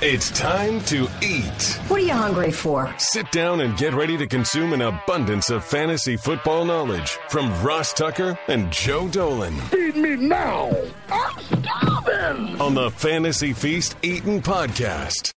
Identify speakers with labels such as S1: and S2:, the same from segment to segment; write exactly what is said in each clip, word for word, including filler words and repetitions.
S1: It's time to eat.
S2: What are you hungry for?
S1: Sit down and get ready to consume an abundance of fantasy football knowledge from Ross Tucker and Joe Dolan.
S3: Feed me now. I'm starving.
S1: On the Fantasy Feast Eatin' Podcast.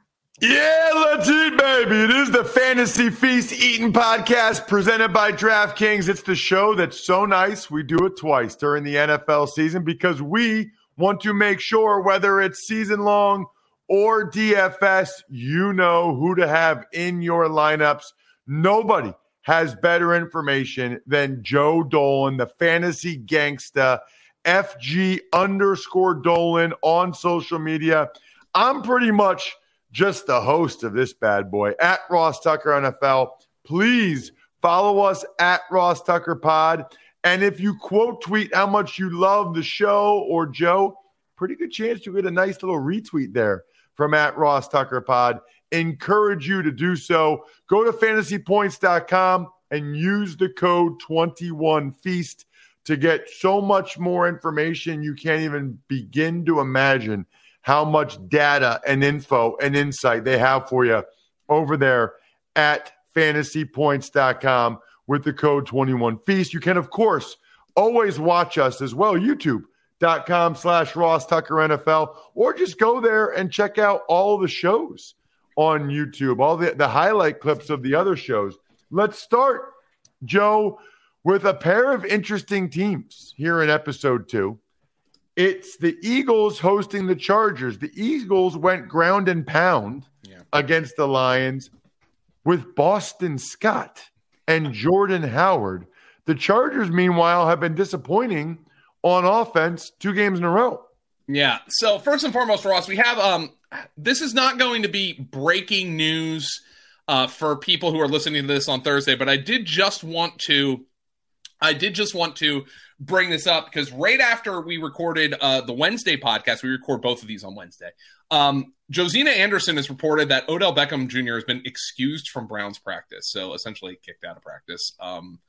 S4: Yeah, let's eat, baby. It is the Fantasy Feast Eatin' Podcast presented by DraftKings. It's the show that's so nice we do it twice during the N F L season because we want to make sure whether it's season long or D F S, you know who to have in your lineups. Nobody has better information than Joe Dolan, the fantasy gangsta, F G underscore Dolan on social media. I'm pretty much just the host of this bad boy at Ross Tucker N F L. Please follow us at Ross Tucker Pod. And if you quote tweet how much you love the show or Joe, pretty good chance you'll get a nice little retweet there from at Ross Tucker Pod. Encourage you to do so. Go to fantasy points dot com and use the code twenty-one feast to get so much more information you can't even begin to imagine how much data and info and insight they have for you over there at fantasy points dot com with the code twenty-one feast. You can, of course, always watch us as well, YouTube. Dot com slash Ross Tucker N F L, or just go there and check out all the shows on YouTube, all the, the highlight clips of the other shows. Let's start, Joe, with a pair of interesting teams here in episode two. It's the Eagles hosting the Chargers. The Eagles went ground and pound yeah. against the Lions with Boston Scott and Jordan Howard. The Chargers, meanwhile, have been disappointing on offense two games in a row.
S5: Yeah. So first and foremost, Ross, we have um this is not going to be breaking news uh, for people who are listening to this on Thursday, but I did just want to I did just want to bring this up because right after we recorded uh, the Wednesday podcast, we record both of these on Wednesday. Um, Josina Anderson has reported that Odell Beckham Junior has been excused from Browns practice, so essentially kicked out of practice. Um,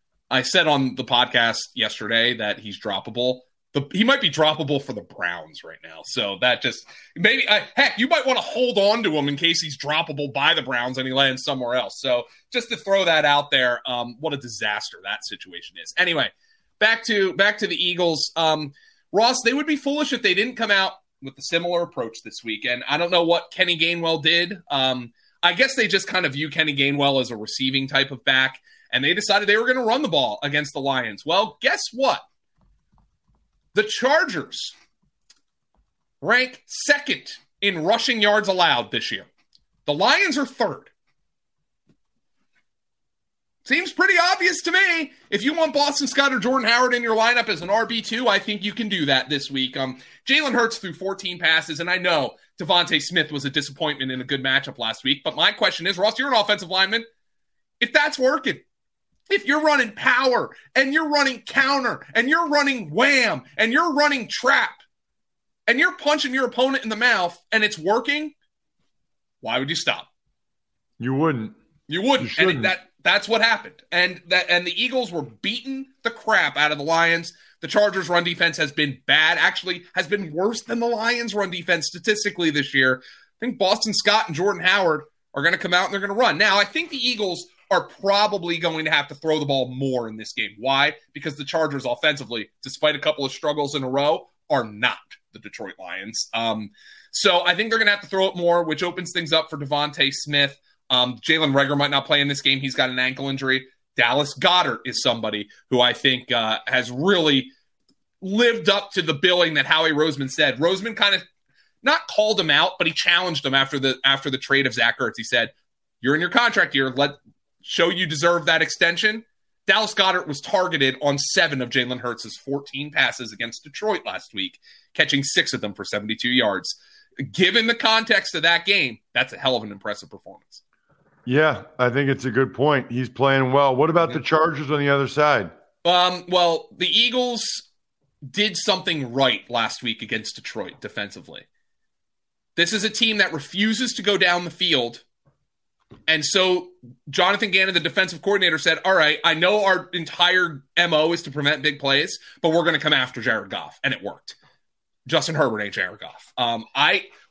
S5: I said on the podcast yesterday that he's droppable. The, he might be droppable for the Browns right now. So that just maybe uh, heck, you might want to hold on to him in case he's droppable by the Browns and he lands somewhere else. So just to throw that out there, um, what a disaster that situation is. Anyway, back to back to the Eagles. Um, Ross, they would be foolish if they didn't come out with a similar approach this week. And I don't know what Kenny Gainwell did. Um, I guess they just kind of view Kenny Gainwell as a receiving type of back. And they decided they were going to run the ball against the Lions. Well, guess what? The Chargers rank second in rushing yards allowed this year. The Lions are third. Seems pretty obvious to me. If you want Boston Scott or Jordan Howard in your lineup as an R B two, I think you can do that this week. Um, Jalen Hurts threw fourteen passes, and I know Devontae Smith was a disappointment in a good matchup last week. But my question is, Ross, you're an offensive lineman. If that's working, if you're running power and you're running counter and you're running wham and you're running trap and you're punching your opponent in the mouth and it's working, why would you stop?
S4: You wouldn't.
S5: You wouldn't. You and that that's what happened. And that and the Eagles were beating the crap out of the Lions. The Chargers' run defense has been bad, actually has been worse than the Lions' run defense statistically this year. I think Boston Scott and Jordan Howard are going to come out and they're going to run. Now, I think the Eagles are probably going to have to throw the ball more in this game. Why? Because the Chargers offensively, despite a couple of struggles in a row, are not the Detroit Lions. Um, so I think they're going to have to throw it more, which opens things up for Devontae Smith. Um, Jalen Reagor might not play in this game. He's got an ankle injury. Dallas Goedert is somebody who I think uh, has really lived up to the billing that Howie Roseman said. Roseman kind of not called him out, but he challenged him after the after the trade of Zach Ertz. He said, "You're in your contract year. Let show you deserve that extension." Dallas Goedert was targeted on seven of Jalen Hurts' fourteen passes against Detroit last week, catching six of them for seventy-two yards. Given the context of that game, that's a hell of an impressive performance.
S4: Yeah, I think it's a good point. He's playing well. What about yeah. the Chargers on the other side?
S5: Um, well, the Eagles did something right last week against Detroit defensively. This is a team that refuses to go down the field. And so Jonathan Gannon, the defensive coordinator, said, all right, I know our entire M O is to prevent big plays, but we're going to come after Jared Goff. And it worked. Justin Herbert ain't Jared Goff. Um, I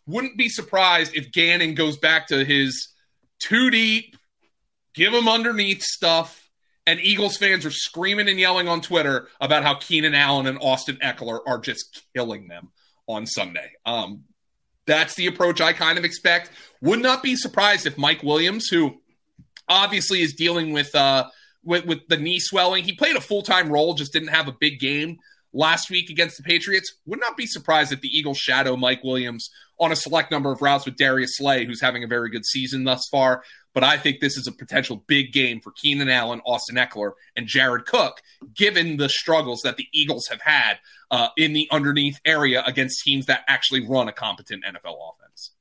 S5: wouldn't be surprised if Gannon goes back to his two deep, give him underneath stuff, and Eagles fans are screaming and yelling on Twitter about how Keenan Allen and Austin Eckler are just killing them on Sunday. Um, that's the approach I kind of expect. Would not be surprised if Mike Williams, who obviously is dealing with uh, with, with the knee swelling, he played a full-time role, just didn't have a big game last week against the Patriots. Would not be surprised if the Eagles shadow Mike Williams on a select number of routes with Darius Slay, who's having a very good season thus far. But I think this is a potential big game for Keenan Allen, Austin Eckler, and Jared Cook, given the struggles that the Eagles have had uh, in the underneath area against teams that actually run a competent N F L offense.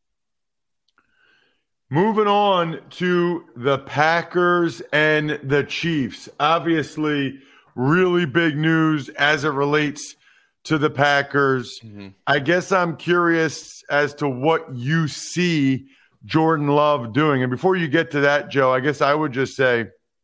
S4: Moving on to the Packers and the Chiefs. Obviously, really big news as it relates to the Packers. Mm-hmm. I guess I'm curious as to what you see Jordan Love doing. And before you get to that, Joe, I guess I would just say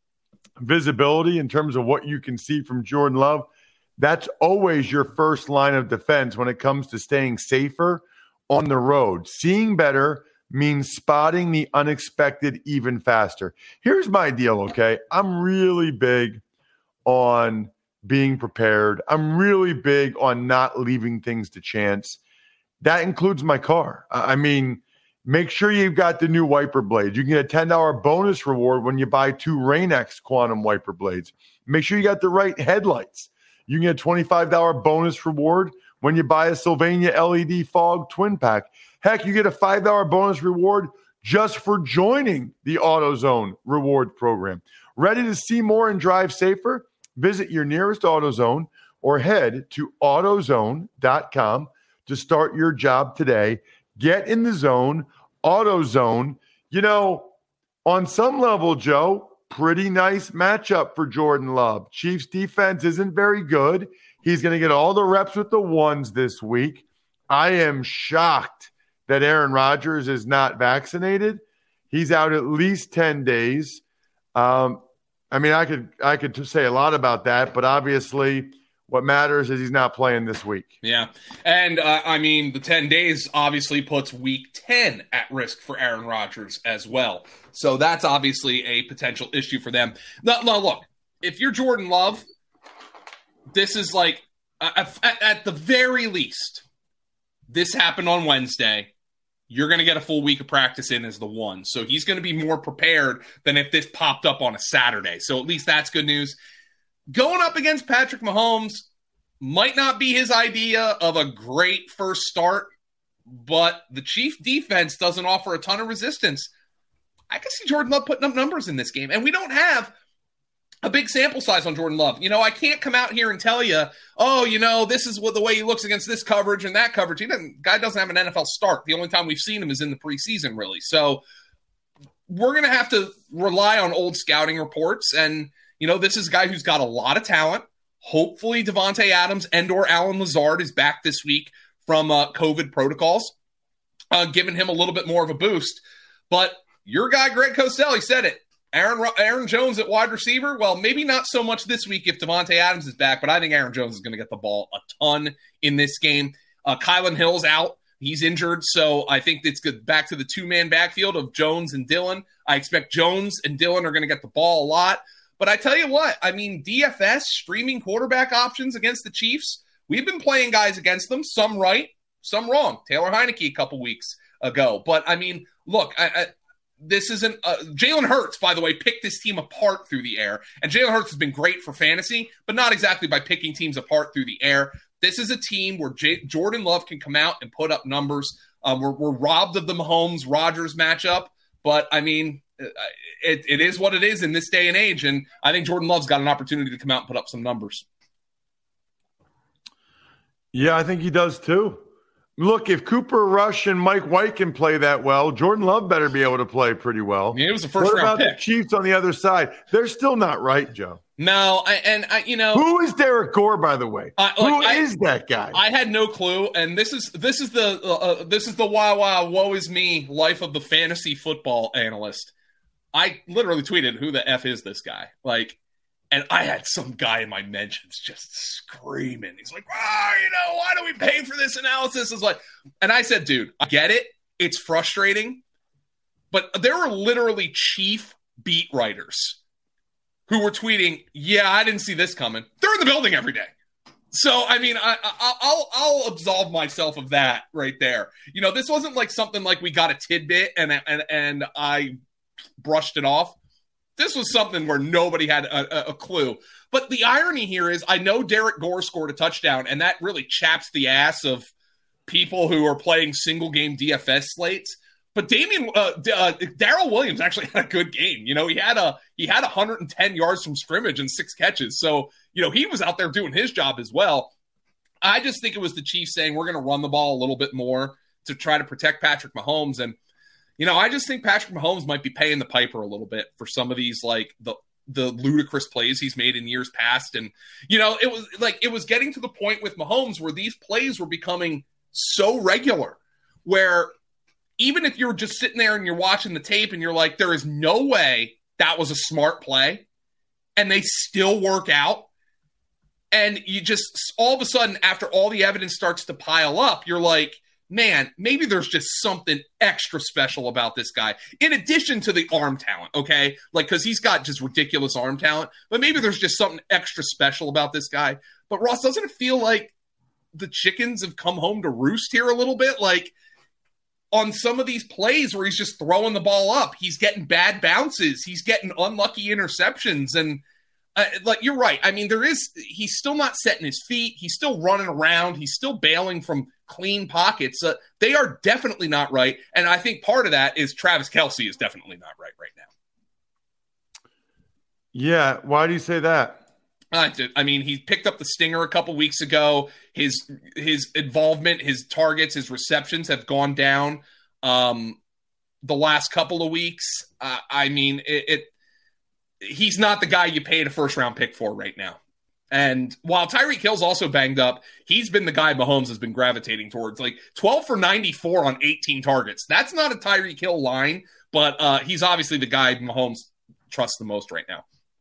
S4: visibility in terms of what you can see from Jordan Love. That's always your first line of defense when it comes to staying safer on the road. Seeing better means spotting the unexpected even faster. Here's my deal, okay? I'm really big on being prepared. I'm really big on not leaving things to chance. That includes my car. I mean, make sure you've got the new wiper blades. You can get a ten dollars bonus reward when you buy two Rain-X Quantum wiper blades. Make sure you got the right headlights. You can get a twenty-five dollars bonus reward when you buy a Sylvania L E D fog twin pack. Heck, you get a five dollars bonus reward just for joining the AutoZone reward program. Ready to see more and drive safer? Visit your nearest AutoZone or head to AutoZone dot com to start your job today. Get in the zone, AutoZone. You know, on some level, Joe, pretty nice matchup for Jordan Love. Chiefs defense isn't very good. He's going to get all the reps with the ones this week. I am shocked that Aaron Rodgers is not vaccinated. He's out at least ten days. Um, I mean, I could I could say a lot about that, but obviously what matters is he's not playing this week.
S5: Yeah. And, uh, I mean, the ten days obviously puts week ten at risk for Aaron Rodgers as well. So that's obviously a potential issue for them. No, no look, if you're Jordan Love, this is like, uh, at, at the very least, this happened on Wednesday. You're going to get a full week of practice in as the one. So he's going to be more prepared than if this popped up on a Saturday. So at least that's good news. Going up against Patrick Mahomes might not be his idea of a great first start, but the Chiefs defense doesn't offer a ton of resistance. I can see Jordan Love putting up numbers in this game. And we don't have a big sample size on Jordan Love. You know, I can't come out here and tell you, oh, you know, this is what the way he looks against this coverage and that coverage. He doesn't, guy doesn't have an N F L start. The only time we've seen him is in the preseason, really. So we're going to have to rely on old scouting reports. And, you know, this is a guy who's got a lot of talent. Hopefully Devontae Adams and or Allen Lazard is back this week from uh, COVID protocols, uh, giving him a little bit more of a boost. But your guy, Greg Cosell, he said it. Aaron Aaron Jones at wide receiver, well, maybe not so much this week if Devontae Adams is back, but I think Aaron Jones is going to get the ball a ton in this game. Uh, Kylan Hill's out. He's injured, so I think it's good. Back to the two-man backfield of Jones and Dillon. I expect Jones and Dillon are going to get the ball a lot. But I tell you what, I mean, D F S, streaming quarterback options against the Chiefs, we've been playing guys against them, some right, some wrong. Taylor Heineke a couple weeks ago. But, I mean, look, I, I, this isn't uh, – Jalen Hurts, by the way, picked this team apart through the air. And Jalen Hurts has been great for fantasy, but not exactly by picking teams apart through the air. This is a team where J- Jordan Love can come out and put up numbers. Um, we're, we're robbed of the Mahomes-Rodgers matchup, but, I mean – It, it is what it is in this day and age, and I think Jordan Love's got an opportunity to come out and put up some numbers.
S4: Yeah, I think he does too. Look, if Cooper Rush and Mike White can play that well, Jordan Love better be able to play pretty well.
S5: I mean, it was a first
S4: what
S5: round
S4: about
S5: pick.
S4: The Chiefs on the other side? They're still not right, Joe.
S5: No, I, and I, you know,
S4: who is Derek Gore, by the way?
S5: Uh,
S4: who
S5: like,
S4: is
S5: I,
S4: that guy?
S5: I had no clue, and this is this is the uh, this is the wow wow woe is me life of the fantasy football analyst. I literally tweeted, who the F is this guy? Like, and I had some guy in my mentions just screaming. He's like, oh, you know, why do we pay for this analysis? It's like, and I said, dude, I get it. it's frustrating, but there are literally chief beat writers who were tweeting, yeah, I didn't see this coming. They're in the building every day. So, I mean, I, I, I'll I'll absolve myself of that right there. You know, this wasn't like something like we got a tidbit and and and I brushed it off. This was something where nobody had a, a clue. But the irony here is I know Derek Gore scored a touchdown, and that really chaps the ass of people who are playing single-game D F S slates. But Damian, uh, uh, Darrell Williams actually had a good game. You know, he had a he had one hundred ten yards from scrimmage and six catches. So, you know, he was out there doing his job as well. I just think it was the Chiefs saying we're going to run the ball a little bit more to try to protect Patrick Mahomes. And, you know, I just think Patrick Mahomes might be paying the piper a little bit for some of these, like, the the ludicrous plays he's made in years past. And, you know, it was like it was getting to the point with Mahomes where these plays were becoming so regular where – even if you're just sitting there and you're watching the tape and you're like, there is no way that was a smart play, and they still work out, and you just all of a sudden, after all the evidence starts to pile up, you're like, man, maybe there's just something extra special about this guy, in addition to the arm talent, okay? Like, because he's got just ridiculous arm talent, but maybe there's just something extra special about this guy. But Ross, doesn't it feel like the chickens have come home to roost here a little bit? Like, on some of these plays where he's just throwing the ball up, he's getting bad bounces, he's getting unlucky interceptions, and uh, like you're right. I mean, there is he's still not setting his feet. He's still running around. He's still bailing from clean pockets. Uh, they are definitely not right, and I think part of that is Travis Kelce is definitely not right right now.
S4: Yeah, why do you say that?
S5: Uh, I mean, he picked up the stinger a couple weeks ago. His his involvement, his targets, his receptions have gone down um, the last couple of weeks. Uh, I mean, it, it he's not the guy you paid a first round pick for right now. And while Tyreek Hill's also banged up, he's been the guy Mahomes has been gravitating towards. Like twelve for ninety-four on eighteen targets. That's not a Tyreek Hill line, but uh, he's obviously the guy Mahomes trusts the most right now.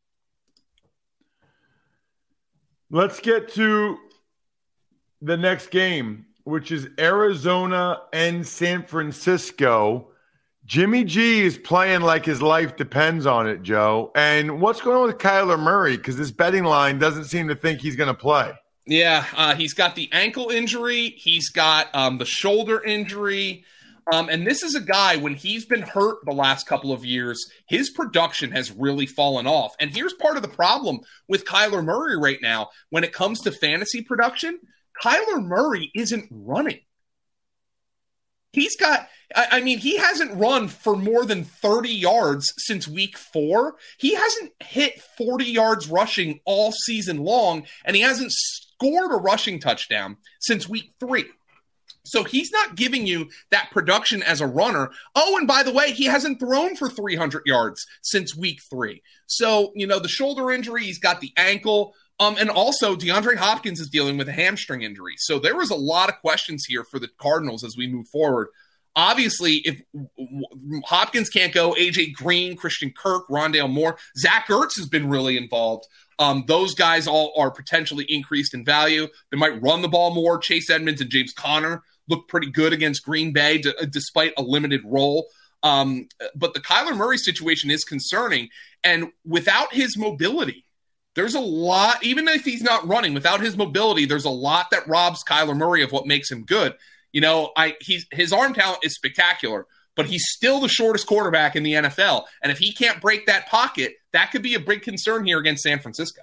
S4: Let's get to the next game, which is Arizona and San Francisco. Jimmy G is playing like his life depends on it, Joe. And what's going on with Kyler Murray? Because this betting line doesn't seem to think he's going to play.
S5: Yeah, uh, he's got the ankle injury. He's got um, the shoulder injury. Um, and this is a guy, when he's been hurt the last couple of years, his production has really fallen off. And here's part of the problem with Kyler Murray right now. When it comes to fantasy production, Kyler Murray isn't running. He's got, I, I mean, he hasn't run for more than thirty yards since week four. He hasn't hit forty yards rushing all season long, and he hasn't scored a rushing touchdown since week three. So he's not giving you that production as a runner. Oh, and by the way, he hasn't thrown for three hundred yards since week three. So, you know, the shoulder injury, he's got the ankle. Um, and also DeAndre Hopkins is dealing with a hamstring injury. So there was a lot of questions here for the Cardinals as we move forward. Obviously, if Hopkins can't go, A J Green, Christian Kirk, Rondale Moore, Zach Ertz has been really involved. Um, those guys all are potentially increased in value. They might run the ball more. Chase Edmonds and James Conner looked pretty good against Green Bay d- despite a limited role. Um, but the Kyler Murray situation is concerning. And without his mobility, there's a lot, even if he's not running, without his mobility, there's a lot that robs Kyler Murray of what makes him good. You know, I he's, his arm talent is spectacular, but he's still the shortest quarterback in the N F L. And if he can't break that pocket, that could be a big concern here against San Francisco.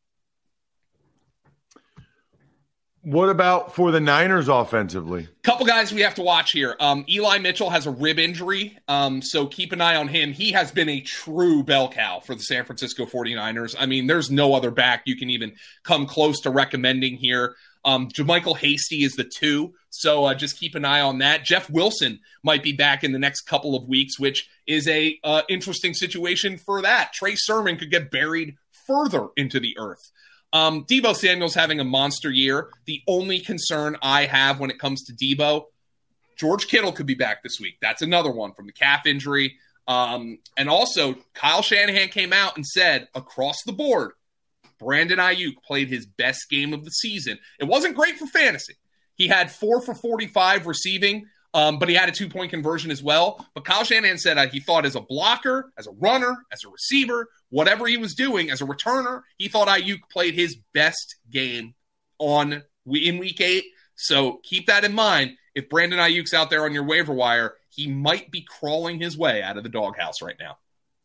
S4: What about for the Niners offensively?
S5: Couple guys we have to watch here. Um, Eli Mitchell has a rib injury, um, so keep an eye on him. He has been a true bell cow for the San Francisco forty-niners. I mean, there's no other back you can even come close to recommending here. Um, JaMycal Hasty is the two, so uh, just keep an eye on that. Jeff Wilson might be back in the next couple of weeks, which is a uh, interesting situation for that. Trey Sermon could get buried further into the earth. Um, Deebo Samuel's having a monster year. The only concern I have when it comes to Deebo, George Kittle could be back this week. That's another one from the calf injury. Um, and also, Kyle Shanahan came out and said, across the board, Brandon Ayuk played his best game of the season. It wasn't great for fantasy. He had four for forty-five receiving, Um, but he had a two-point conversion as well. But Kyle Shanahan said uh, he thought as a blocker, as a runner, as a receiver, whatever he was doing, as a returner, he thought Aiyuk played his best game on in week eight. So keep that in mind. If Brandon Aiyuk's out there on your waiver wire, he might be crawling his way out of the doghouse right now.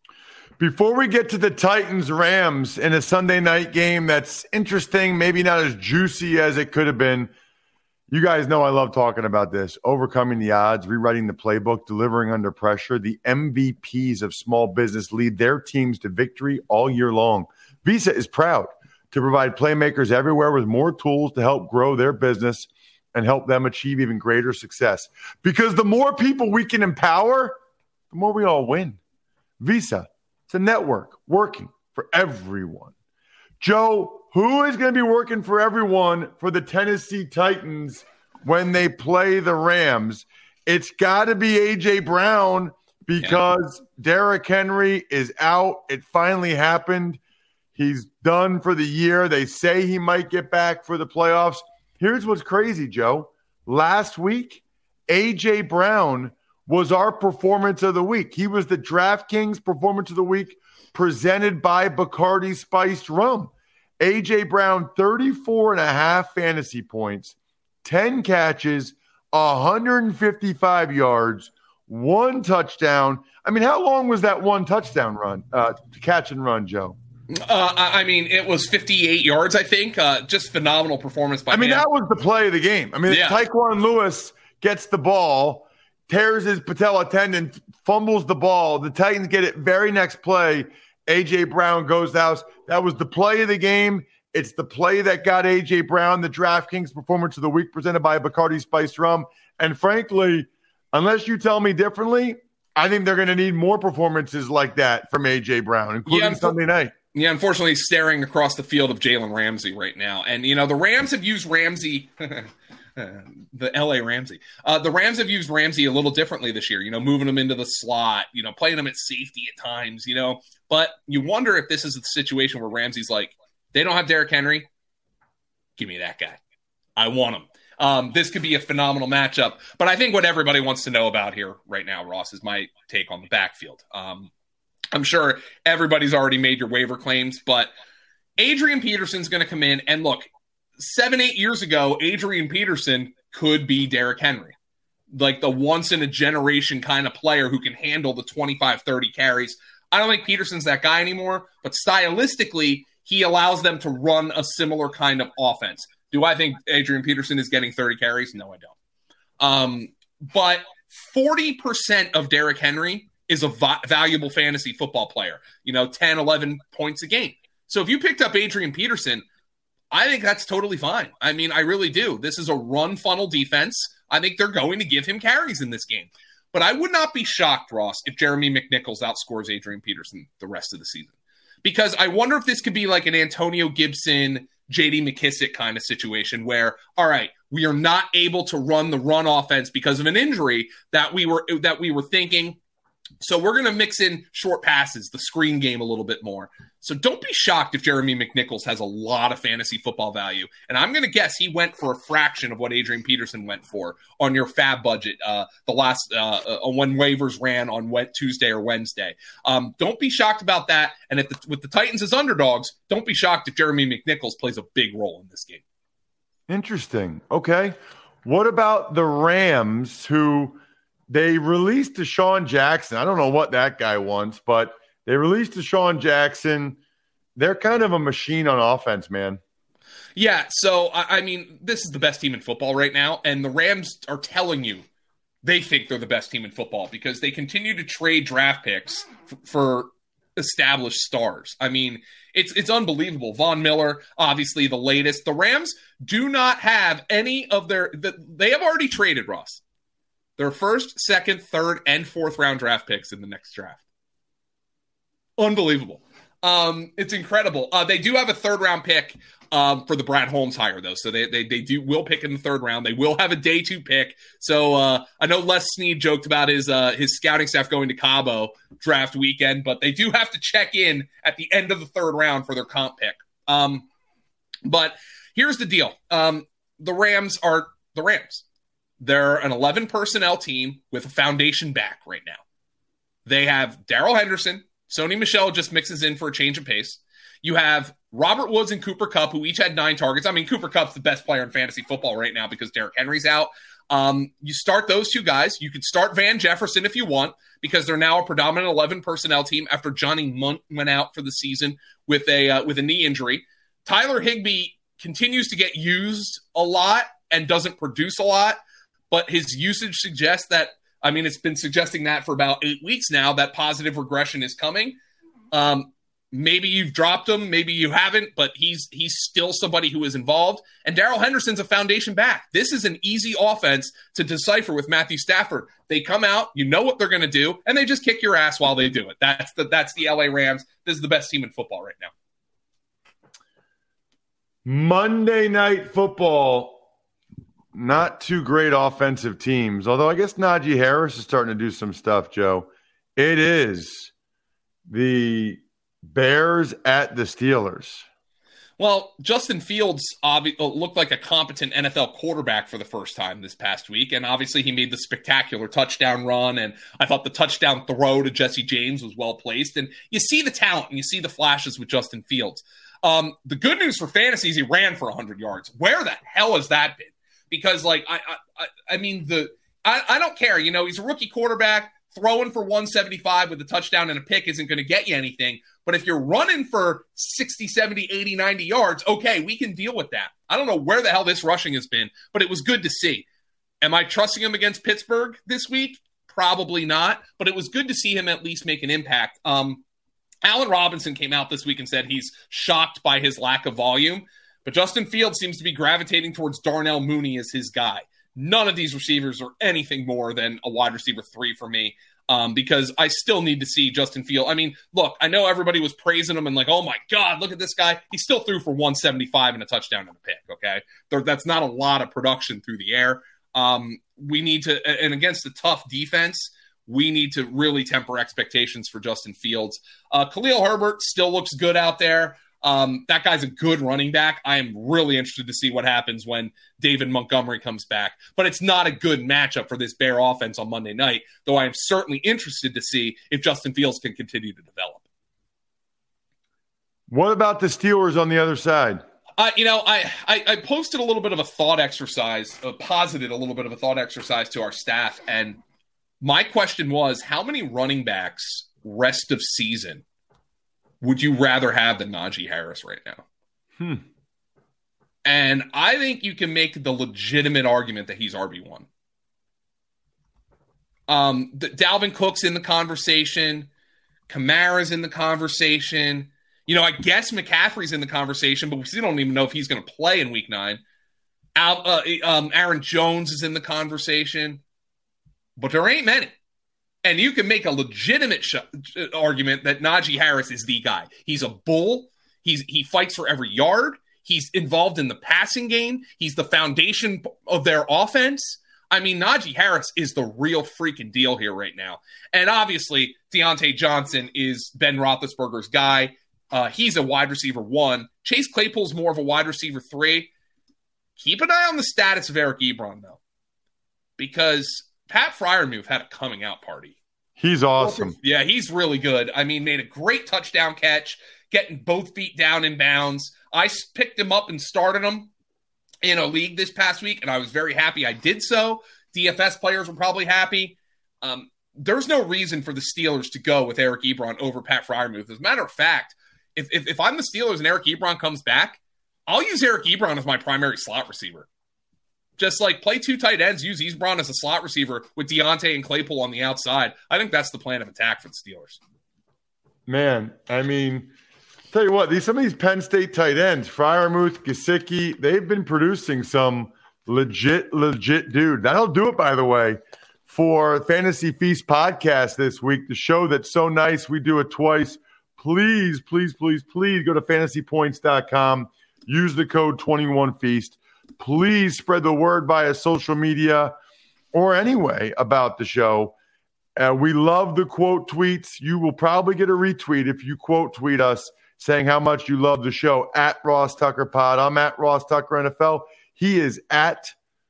S4: Before we get to the Titans-Rams in a Sunday night game that's interesting, maybe not as juicy as it could have been, you guys know I love talking about this. Overcoming the odds, rewriting the playbook, delivering under pressure. The M V Ps of small business lead their teams to victory all year long. Visa is proud to provide playmakers everywhere with more tools to help grow their business and help them achieve even greater success. Because the more people we can empower, the more we all win. Visa, it's a network working for everyone. Joe, who is going to be working for everyone for the Tennessee Titans when they play the Rams? It's got to be A J. Brown because yeah. Derrick Henry is out. It finally happened. He's done for the year. They say he might get back for the playoffs. Here's what's crazy, Joe. Last week, A J. Brown was our performance of the week. He was the DraftKings performance of the week presented by Bacardi Spiced Rum. A J. Brown, thirty-four and a half fantasy points, ten catches, one hundred fifty-five yards, one touchdown. I mean, how long was that one touchdown run, uh, catch and run, Joe?
S5: Uh, I mean, it was fifty-eight yards, I think. Uh, just phenomenal performance by him.
S4: I mean, him. That was the play of the game. I mean, yeah. Tyquan Lewis gets the ball, tears his patella tendon, fumbles the ball. The Titans get it very next play. A J. Brown goes out. That was the play of the game. It's the play that got A J. Brown the DraftKings Performance of the Week presented by Bacardi Spiced Rum. And frankly, unless you tell me differently, I think they're going to need more performances like that from A J. Brown, including yeah, Sunday night.
S5: Yeah, unfortunately, staring across the field of Jalen Ramsey right now. And, you know, the Rams have used Ramsey – the L A Ramsey. Uh, the Rams have used Ramsey a little differently this year, you know, moving him into the slot, you know, playing him at safety at times, you know. But you wonder if this is the situation where Ramsey's like, they don't have Derrick Henry. Give me that guy. I want him. Um, this could be a phenomenal matchup. But I think what everybody wants to know about here right now, Ross, is my take on the backfield. Um, I'm sure everybody's already made your waiver claims, but Adrian Peterson's going to come in and look, Seven, eight years ago, Adrian Peterson could be Derrick Henry, like the once-in-a-generation kind of player who can handle the twenty-five, thirty carries. I don't think Peterson's that guy anymore, but stylistically, he allows them to run a similar kind of offense. Do I think Adrian Peterson is getting thirty carries? No, I don't. Um, but forty percent of Derrick Henry is a va- valuable fantasy football player, you know, ten, eleven points a game. So if you picked up Adrian Peterson, I think that's totally fine. I mean, I really do. This is a run funnel defense. I think they're going to give him carries in this game. But I would not be shocked, Ross, if Jeremy McNichols outscores Adrian Peterson the rest of the season. Because I wonder if this could be like an Antonio Gibson, J D McKissic kind of situation where, all right, we are not able to run the run offense because of an injury that we were that we were thinking. So we're going to mix in short passes, the screen game a little bit more. So don't be shocked if Jeremy McNichols has a lot of fantasy football value. And I'm going to guess he went for a fraction of what Adrian Peterson went for on your fab budget uh, the last uh, uh, when waivers ran on Tuesday or Wednesday. Um, don't be shocked about that. And if the, with the Titans as underdogs, don't be shocked if Jeremy McNichols plays a big role in this game.
S4: Interesting. Okay. What about the Rams who – they released Deshaun Jackson. I don't know what that guy wants, but they released Deshaun Jackson. They're kind of a machine on offense, man.
S5: Yeah, so, I mean, this is the best team in football right now, and the Rams are telling you they think they're the best team in football because they continue to trade draft picks f- for established stars. I mean, it's it's unbelievable. Von Miller, obviously the latest. The Rams do not have any of their the, – they have already traded, Ross. Their first, second, third, and fourth round draft picks in the next draft. Unbelievable. Um, it's incredible. Uh, they do have a third round pick um, for the Brad Holmes hire, though. So they they they do will pick in the third round. They will have a day two pick. So uh, I know Les Snead joked about his uh, his scouting staff going to Cabo draft weekend, but they do have to check in at the end of the third round for their comp pick. Um, but here's the deal: um, the Rams are the Rams. they're an eleven personnel team with a foundation back right now. They have Darrell Henderson. Sony Michel just mixes in for a change of pace. You have Robert Woods and Cooper Kupp, who each had nine targets. I mean, Cooper Kupp's the best player in fantasy football right now because Derrick Henry's out. Um, you start those two guys. You could start Van Jefferson if you want, because they're now a predominant eleven personnel team after Johnny Munt went out for the season with a uh, with a knee injury. Tyler Higbee continues to get used a lot and doesn't produce a lot, but his usage suggests that, I mean, it's been suggesting that for about eight weeks now, that positive regression is coming. Um, maybe you've dropped him, maybe you haven't, but he's he's still somebody who is involved. And Darrell Henderson's a foundation back. This is an easy offense to decipher with Matthew Stafford. They come out, you know what they're going to do, and they just kick your ass while they do it. That's the that's the L A Rams. This is the best team in football right now.
S4: Monday Night Football, not two great offensive teams, although I guess Najee Harris is starting to do some stuff, Joe. It is the Bears at the Steelers.
S5: Well, Justin Fields obvi- looked like a competent N F L quarterback for the first time this past week, and obviously he made the spectacular touchdown run, and I thought the touchdown throw to Jesse James was well placed, and you see the talent and you see the flashes with Justin Fields. Um, the good news for fantasy is he ran for one hundred yards. Where the hell has that been? Because, like, I I, I mean, the I, I don't care. You know, he's a rookie quarterback. Throwing for one seventy-five with a touchdown and a pick isn't going to get you anything. But if you're running for sixty, seventy, eighty, ninety yards, okay, we can deal with that. I don't know where the hell this rushing has been, but it was good to see. Am I trusting him against Pittsburgh this week? Probably not, but it was good to see him at least make an impact. Um, Allen Robinson came out this week and said he's shocked by his lack of volume, but Justin Fields seems to be gravitating towards Darnell Mooney as his guy. None of these receivers are anything more than a wide receiver three for me, um, because I still need to see Justin Fields. I mean, look, I know everybody was praising him and like, oh my God, look at this guy. He still threw for one seventy-five and a touchdown and a pick, okay? There, that's not a lot of production through the air. Um, we need to, and against a tough defense, we need to really temper expectations for Justin Fields. Uh, Khalil Herbert still looks good out there. Um, that guy's a good running back. I am really interested to see what happens when David Montgomery comes back. But it's not a good matchup for this Bear offense on Monday night, though I am certainly interested to see if Justin Fields can continue to develop.
S4: What about the Steelers on the other side?
S5: Uh, you know, I, I, I posted a little bit of a thought exercise, uh, posited a little bit of a thought exercise to our staff, and my question was, how many running backs rest of season would you rather have than Najee Harris right now?
S4: Hmm.
S5: And I think you can make the legitimate argument that he's R B one. Um, the, Dalvin Cook's in the conversation. Kamara's in the conversation. You know, I guess McCaffrey's in the conversation, but we still don't even know if he's going to play in week nine. Al, uh, um, Aaron Jones is in the conversation. But there ain't many. And you can make a legitimate sh- argument that Najee Harris is the guy. He's a bull. He's He fights for every yard. He's involved in the passing game. He's the foundation of their offense. I mean, Najee Harris is the real freaking deal here right now. And obviously, Deontay Johnson is Ben Roethlisberger's guy. Uh, he's a wide receiver one. Chase Claypool's more of a wide receiver three. Keep an eye on the status of Eric Ebron, though. Because Pat Freiermuth had a coming out party.
S4: He's awesome.
S5: Yeah, he's really good. I mean, made a great touchdown catch, getting both feet down in bounds. I picked him up and started him in a league this past week, and I was very happy I did so. D F S players were probably happy. Um, there's no reason for the Steelers to go with Eric Ebron over Pat Freiermuth. As a matter of fact, if, if, if I'm the Steelers and Eric Ebron comes back, I'll use Eric Ebron as my primary slot receiver. Just like play two tight ends, use Ebron as a slot receiver with Deontay and Claypool on the outside. I think that's the plan of attack for the Steelers.
S4: Man, I mean, tell you what, these some of these Penn State tight ends, Freiermuth, Gesicki, they've been producing some legit, legit dude. That'll do it, by the way, for Fantasy Feast podcast this week. The show that's so nice, we do it twice. Please, please, please, please go to fantasy points dot com. Use the code twenty-one feast. Please spread the word via social media or anyway about the show. Uh, we love the quote tweets. You will probably get a retweet if you quote tweet us saying how much you love the show at Ross Tucker Pod. I'm at Ross Tucker N F L. He is at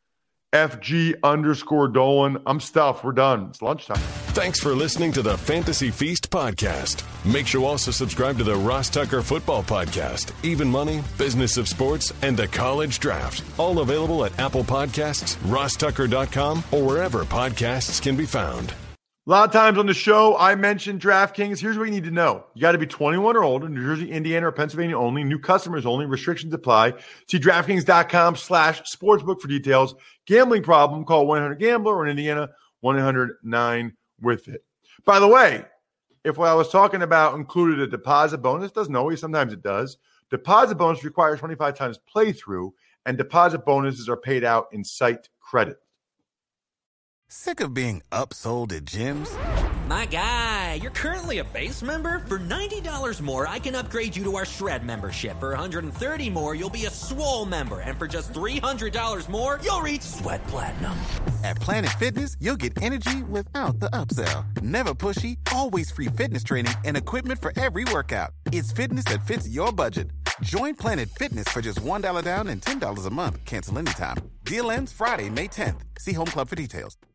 S4: F G underscore Dolan. I'm stuffed. We're done. It's lunchtime.
S1: Thanks for listening to the Fantasy Feast podcast. Make sure you also subscribe to the Ross Tucker Football Podcast, Even Money, Business of Sports, and the College Draft. All available at Apple Podcasts, ross tucker dot com, or wherever podcasts can be found.
S4: A lot of times on the show, I mentioned DraftKings. Here's what you need to know. You got to be twenty-one or older, New Jersey, Indiana, or Pennsylvania only. New customers only. Restrictions apply. See DraftKings.com slash sportsbook for details. Gambling problem, call one eight hundred gambler, or in Indiana, one eight hundred nine with it. By the way, if what I was talking about included a deposit bonus, doesn't always, sometimes it does. Deposit bonus requires twenty-five times playthrough, and deposit bonuses are paid out in site credit.
S2: Sick of being upsold at gyms?
S6: My guy, you're currently a base member? For ninety dollars more, I can upgrade you to our Shred membership. For one hundred thirty dollars more, you'll be a Swole member. And for just three hundred dollars more, you'll reach Sweat Platinum.
S2: At Planet Fitness, you'll get energy without the upsell. Never pushy, always free fitness training and equipment for every workout. It's fitness that fits your budget. Join Planet Fitness for just one dollar down and ten dollars a month. Cancel anytime. Deal ends Friday, May tenth. See Home Club for details.